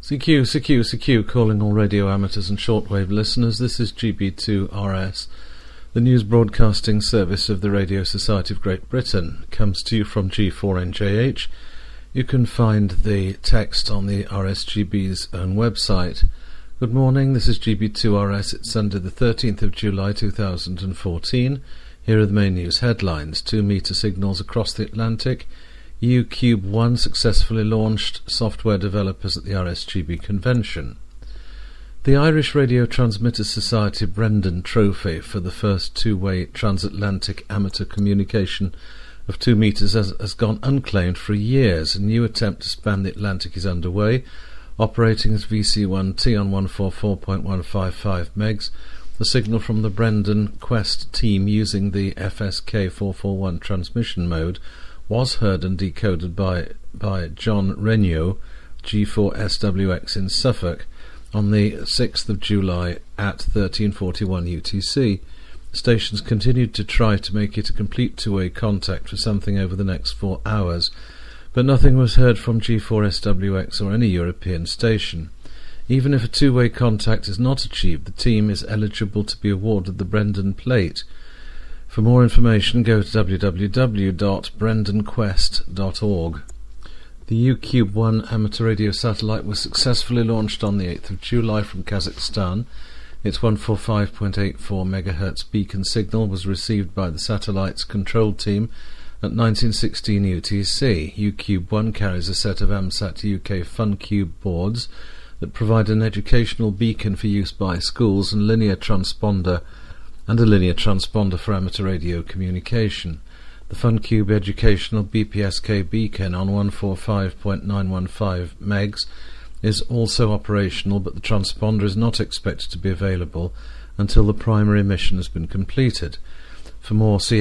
CQ, calling all radio amateurs and shortwave listeners. This is GB2RS, the news broadcasting service of the Radio Society of Great Britain. It comes to you from G4NJH. You can find the text on the RSGB's own website. Good morning, this is GB2RS. It's Sunday the 13th of July 2014. Here are the main news headlines. 2-meter signals across the Atlantic. UCube 1 successfully launched, software developers at the RSGB convention. The Irish Radio Transmitters Society Brendan Trophy for the first two-way transatlantic amateur communication of 2 metres has gone unclaimed for years. A new attempt to span the Atlantic is underway, operating as VC1T on 144.155 megs. The signal from the Brendan Quest team using the FSK 441 transmission mode was heard and decoded by John Renaud, G4SWX in Suffolk, on the 6th of July at 13:41 UTC. The stations continued to try to make it a complete two-way contact for something over the next 4 hours, but nothing was heard from G4SWX or any European station. Even if a two-way contact is not achieved, the team is eligible to be awarded the Brendan Plate. For more information, go to www.brendanquest.org. The UCube 1 amateur radio satellite was successfully launched on the 8th of July from Kazakhstan. Its 145.84 MHz beacon signal was received by the satellite's control team at 1916 UTC. UCube 1 carries a set of AMSAT UK FunCube boards that provide an educational beacon for use by schools and a linear transponder for amateur radio communication. The FunCube educational BPSK beacon on 145.915 megs is also operational, but the transponder is not expected to be available until the primary mission has been completed. For more, see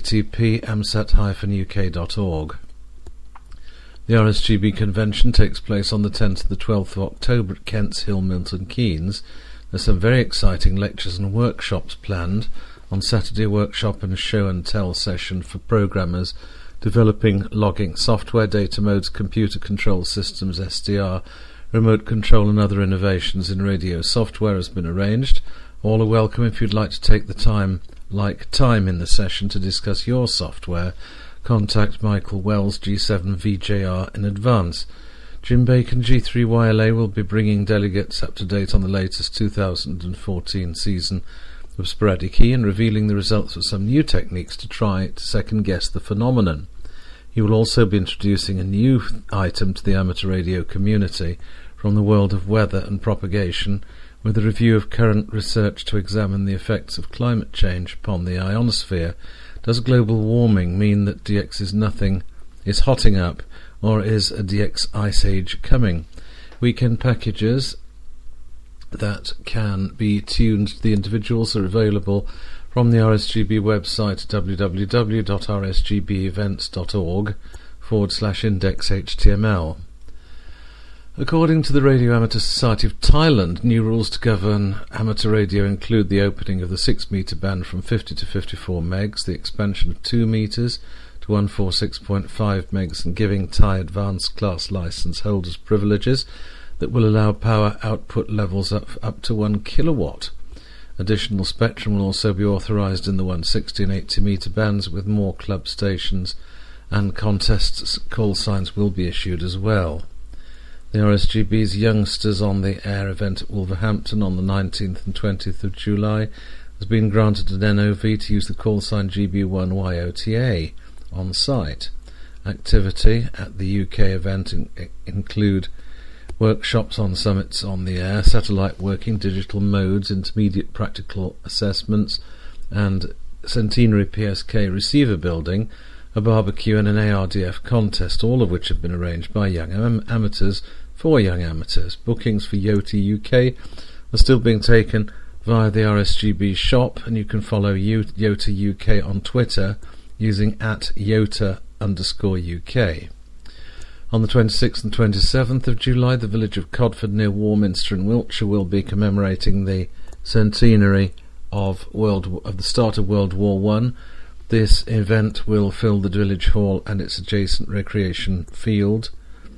http://amsat-uk.org. The RSGB convention takes place on the 10th to the 12th of October at Kent's Hill, Milton Keynes. There's some very exciting lectures and workshops planned. On Saturday, a workshop and show and tell session for programmers developing logging software, data modes, computer control systems, SDR, remote control and other innovations in radio software has been arranged. All are welcome if you'd like to take the time in the session to discuss your software. Contact Michael Wells, G7VJR, in advance. Jim Bacon, G3YLA, will be bringing delegates up to date on the latest 2014 season of Sporadic E and revealing the results of some new techniques to try to second-guess the phenomenon. He will also be introducing a new item to the amateur radio community from the world of weather and propagation, with a review of current research to examine the effects of climate change upon the ionosphere. Does global warming mean that DX is hotting up, or is a DX ice age coming? Weekend packages that can be tuned to the individuals are available from the RSGB website at www.rsgbevents.org/index.html. According to the Radio Amateur Society of Thailand, new rules to govern amateur radio include the opening of the 6-meter band from 50 to 54 megs, the expansion of 2 meters to 146.5 megs, and giving Thai advanced class license holders privileges that will allow power output levels up to 1 kilowatt. Additional spectrum will also be authorized in the 160 and 80 meter bands, with more club stations and contests call signs will be issued as well. The RSGB's Youngsters on the Air event at Wolverhampton on the 19th and 20th of July has been granted an NOV to use the call sign GB1YOTA on site. Activity at the UK event include workshops on summits on the air, satellite working, digital modes, intermediate practical assessments, and centenary PSK receiver building, a barbecue and an ARDF contest, all of which have been arranged by young amateurs for young amateurs. Bookings for YOTA UK are still being taken via the RSGB shop, and you can follow YOTA UK on Twitter using @YOTA_UK. On the 26th and 27th of July, the village of Codford near Warminster in Wiltshire will be commemorating the centenary of the start of World War I. This event will fill the village hall and its adjacent recreation field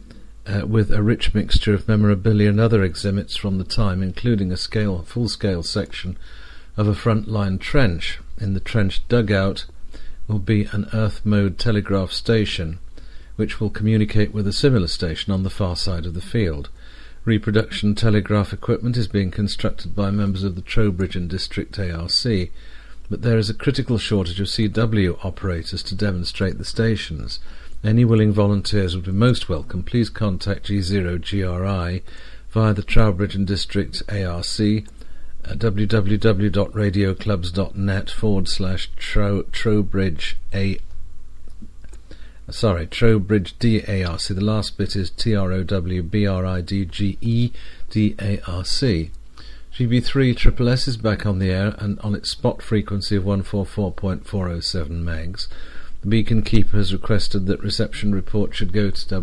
with a rich mixture of memorabilia and other exhibits from the time, including a full-scale section of a front-line trench. In the trench dugout will be an Earth mode telegraph station, which will communicate with a similar station on the far side of the field. Reproduction telegraph equipment is being constructed by members of the Trowbridge and District ARC, but there is a critical shortage of CW operators to demonstrate the stations. Any willing volunteers would be most welcome. Please contact G0GRI via the Trowbridge and District ARC at www.radioclubs.net/Trowbridge Trowbridge DARC. The last bit is TROWBRIDGE GB3 SSS is back on the air and on its spot frequency of 144.407 megs. The Beacon Keeper has requested that reception report should go to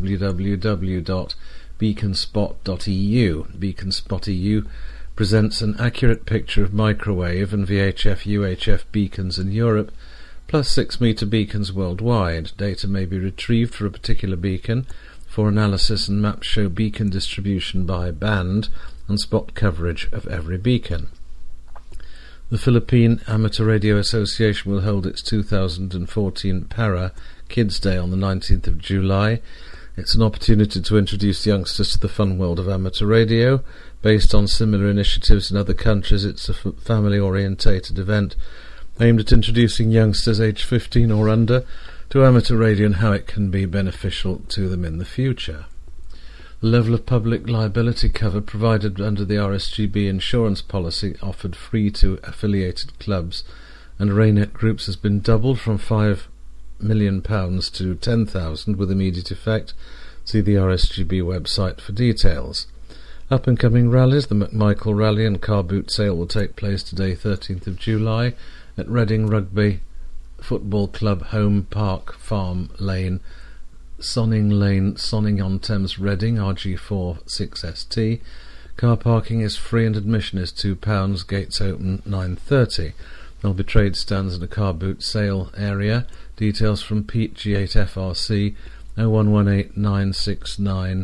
www.beaconspot.eu. BeaconSpot.eu presents an accurate picture of microwave and VHF UHF beacons in Europe, plus 6-metre beacons worldwide. Data may be retrieved for a particular beacon for analysis, and maps show beacon distribution by band and spot coverage of every beacon. The Philippine Amateur Radio Association will hold its 2014 Para Kids Day on the 19th of July. It's an opportunity to introduce youngsters to the fun world of amateur radio. Based on similar initiatives in other countries, it's a family-orientated event aimed at introducing youngsters aged 15 or under to amateur radio and how it can be beneficial to them in the future. The level of public liability cover provided under the RSGB insurance policy offered free to affiliated clubs and RayNet groups has been doubled from £5 million to £10,000 with immediate effect. See the RSGB website for details. Up-and-coming rallies, the McMichael Rally and car boot sale will take place today, 13th of July, at Reading Rugby Football Club, Home Park Farm Lane, Sonning-on-Thames, Reading, RG4 6ST. Car parking is free and admission is £2. Gates open 9:30. There'll be trade stands and a car boot sale area. Details from Pete G8FRC 0118 969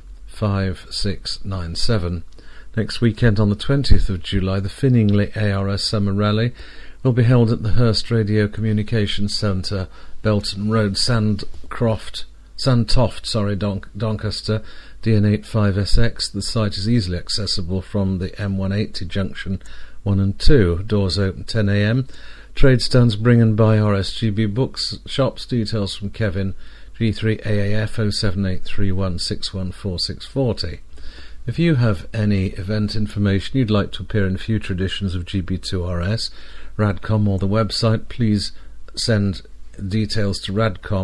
5697. Next weekend on the 20th of July, the Finningley ARS Summer Rally will be held at the Hurst Radio Communications Centre, Belton Road, Sandtoft, Doncaster, DN85SX. The site is easily accessible from the M180 junction 1 and 2. Doors open 10 a.m. Trade stands bring and buy RSGB books. Shops. Details from Kevin, G3AAF 07831614640. If you have any event information you'd like to appear in future editions of GB2RS, Radcom or the website, please send details to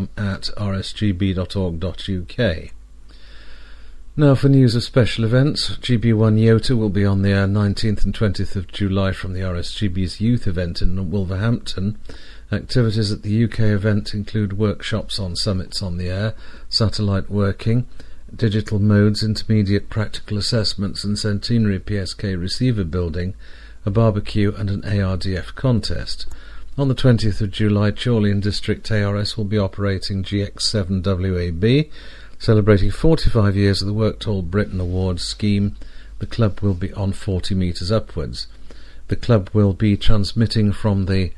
radcom@rsgb.org.uk. Now for news of special events. GB1 YOTA will be on the air 19th and 20th of July from the RSGB's youth event in Wolverhampton. Activities at the UK event include workshops on summits on the air, satellite working, digital modes, intermediate practical assessments and centenary PSK receiver building, a barbecue and an ARDF contest. On the 20th of July, Chorley and District ARS will be operating GX7WAB, celebrating 45 years of the Work to All Britain Awards scheme. The club will be on 40 metres upwards. The club will be transmitting from the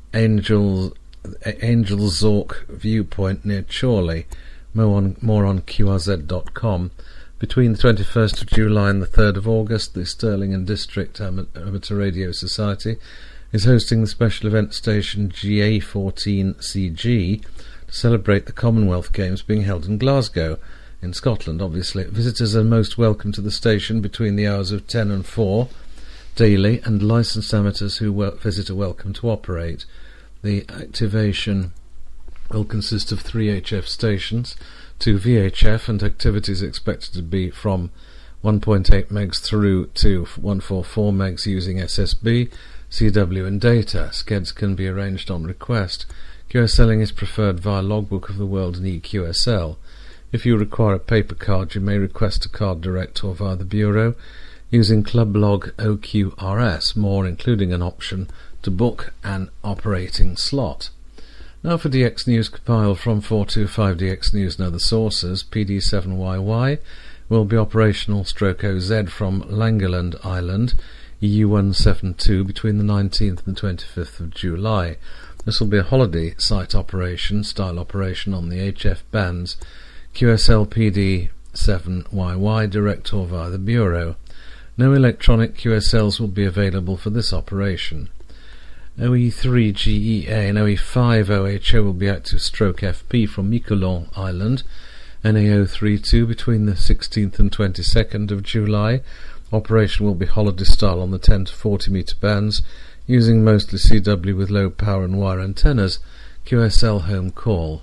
Angelzork viewpoint near Chorley. More on QRZ.com. Between the 21st of July and the 3rd of August, the Stirling and District Amateur Radio Society is hosting the special event station GA14CG to celebrate the Commonwealth Games being held in Glasgow, in Scotland, obviously. Visitors are most welcome to the station between the hours of 10 and 4 daily, and licensed amateurs who visit are welcome to operate. The activation will consist of 3 HF stations, 2 VHF, and activities expected to be from 1.8 megs through to 144 megs using SSB, CW and data. Skeds can be arranged on request. QSLing is preferred via Logbook of the World and EQSL. If you require a paper card, you may request a card direct or via the Bureau using Clublog OQRS, more including an option to book an operating slot. Now for DX News compiled from 425DX News and other sources. PD7YY will be operational /OZ from Langeland Island, EU172, between the 19th and 25th of July. This will be a holiday site operation, style operation on the HF bands QSL PD7YY direct or via the Bureau. No electronic QSLs will be available for this operation. OE3GEA and OE5OHO will be active /FP from Miquelon Island, NAO32 between the 16th and 22nd of July. Operation will be holiday style on the 10 to 40 metre bands, using mostly CW with low power and wire antennas. QSL home call.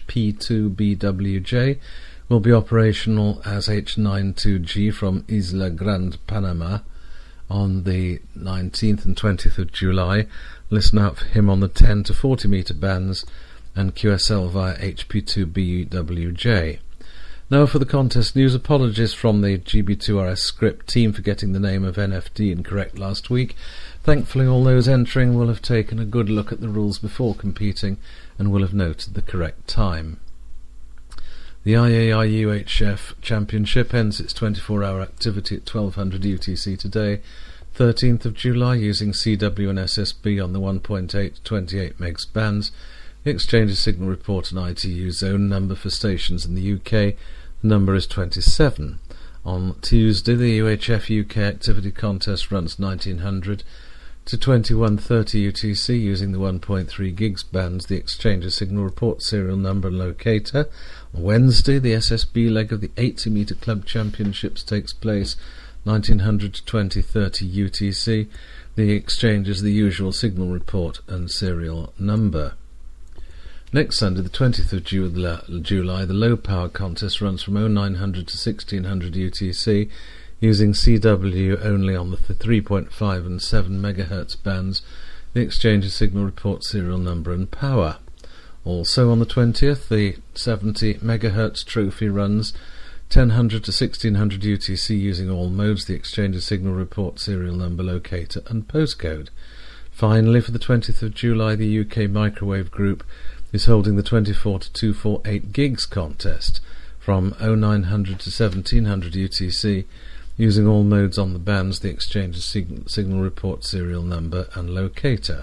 HP2BWJ will be operational as H92G from Isla Grande, Panama, on the 19th and 20th of July. Listen out for him on the 10 to 40 metre bands and QSL via HP2BWJ. Now for the contest news. Apologies from the GB2RS script team for getting the name of NFD incorrect last week. Thankfully all those entering will have taken a good look at the rules before competing and will have noted the correct time. The IAI-UHF Championship ends its 24-hour activity at 1200 UTC today, 13th of July, using CW and SSB on the 1.8 to 28 megs bands. The exchange's signal report and ITU zone number for stations in the UK. The number is 27. On Tuesday, the UHF UK activity contest runs 1900 to 2130 UTC using the 1.3 gigs bands. The exchange's signal report, serial number and locator. On Wednesday, the SSB leg of the 80 metre club championships takes place 1900 to 2030 UTC. The exchange is the usual signal report and serial number. Next Sunday, the 20th of July, the low power contest runs from 0900 to 1600 UTC using CW only on the 3.5 and 7 MHz bands. The exchange's signal report, serial number and power. Also on the 20th, the 70 MHz trophy runs 1000 to 1600 UTC using all modes. The exchange's signal report, serial number, locator and postcode. Finally, for the 20th of July, the UK Microwave Group is holding the 24 to 248 gigs contest from 0900 to 1700 UTC using all modes on the bands. The exchange's signal report, serial number and locator.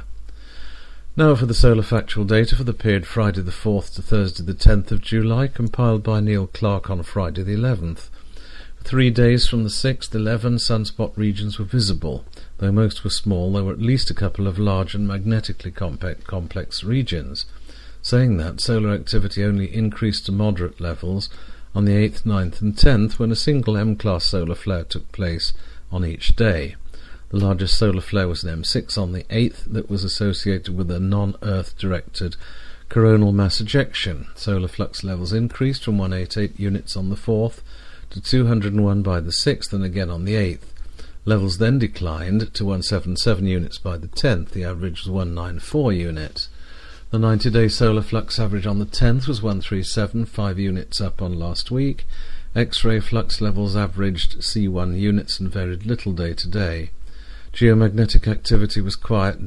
Now for the solar factual data for the period Friday the 4th to Thursday the 10th of July, compiled by Neil Clark on Friday the 11th. For 3 days from the 6th, 11 sunspot regions were visible. Though most were small, there were at least a couple of large and magnetically complex regions. Saying that, solar activity only increased to moderate levels on the 8th, 9th and 10th, when a single M-class solar flare took place on each day. The largest solar flare was an M6 on the 8th that was associated with a non-Earth directed coronal mass ejection. Solar flux levels increased from 188 units on the 4th to 201 by the 6th and again on the 8th. Levels then declined to 177 units by the 10th. The average was 194 units. The 90-day solar flux average on the 10th was 137, 5 units up on last week. X-ray flux levels averaged C1 units and varied little day to day. Geomagnetic activity was quiet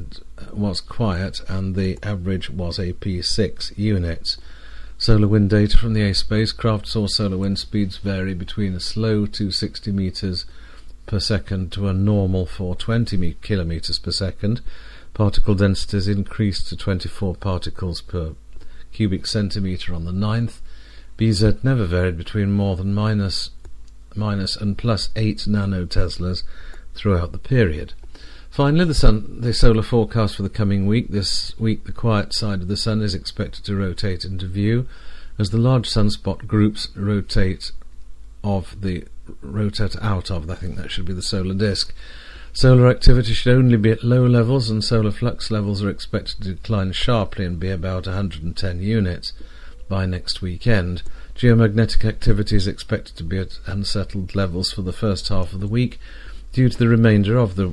and the average was a P6 units. Solar wind data from the A spacecraft saw solar wind speeds vary between a slow 260 meters per second to a normal 420 kilometers per second. Particle densities increased to 24 particles per cubic centimetre on the 9th. BZ never varied between more than minus and plus 8 nanoteslas throughout the period. Finally, the solar forecast for the coming week. This week, the quiet side of the Sun is expected to rotate into view as the large sunspot groups rotate out of, I think that should be the solar disk. Solar activity should only be at low levels, and solar flux levels are expected to decline sharply and be about 110 units by next weekend. Geomagnetic activity is expected to be at unsettled levels for the first half of the week due to the remainder of the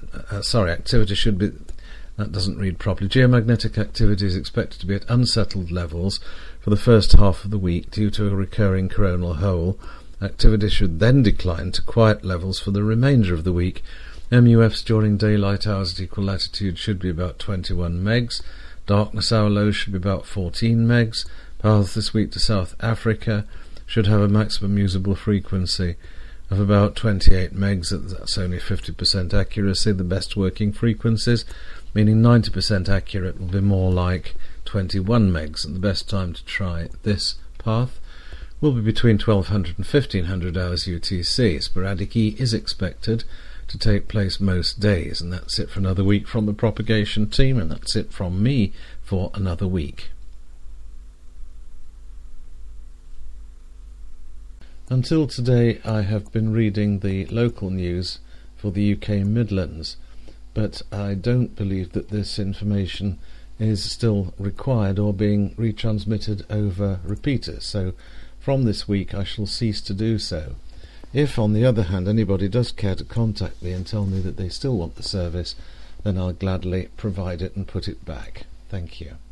that doesn't read properly. Geomagnetic activity is expected to be at unsettled levels for the first half of the week due to a recurring coronal hole. Activity should then decline to quiet levels for the remainder of the week. MUFs during daylight hours at equal latitude should be about 21 megs. Darkness hour low should be about 14 megs. Paths this week to South Africa should have a maximum usable frequency of about 28 megs. That's only 50% accuracy. The best working frequencies, meaning 90% accurate, will be more like 21 megs, and the best time to try this path will be between 1200 and 1500 hours UTC. Sporadic E is expected to take place most days, and that's it for another week from the propagation team, and that's it from me for another week. Until today I have been reading the local news for the UK Midlands, but I don't believe that this information is still required or being retransmitted over repeaters, so from this week I shall cease to do so. If, on the other hand, anybody does care to contact me and tell me that they still want the service, then I'll gladly provide it and put it back. Thank you.